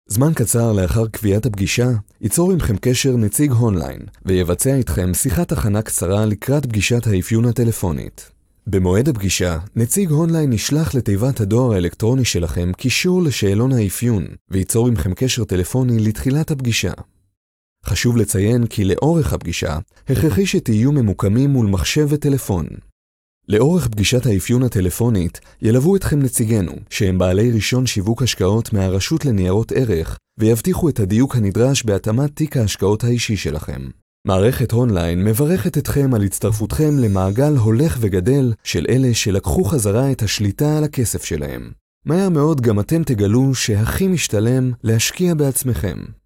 זמן קצר לאחר קביעת הפגישה, ייצור עמכם קשר נציג הונליין, ויבצע איתכם שיחת הכנה קצרה לקראת פגישת האפיון הטלפונית. במועד הפגישה, נציג הונליין ישלח לתיבת הדואר האלקטרוני שלכם קישור לשאלון האפיון, וייצור עמכם קשר טלפוני לתחילת הפגישה. חשוב לציין כי לאורך הפגישה, הכרחי שתהיו ממוקמים מול מחשב וטלפון. לאורך פגישת האפיון הטלפונית, ילוו אתכם נציגנו, שהם בעלי רישיון שיווק השקעות מהרשות לניירות ערך, ויבטיחו את הדיוק הנדרש בהתאמת תיק ההשקעות האישי שלכם. מערכת הונליין מברכת אתכם על הצטרפותכם למעגל הולך וגדל של אלה שלקחו חזרה את השליטה על הכסף שלהם. מהר מאוד גם אתם תגלו שהכי משתלם להשקיע בעצמכם.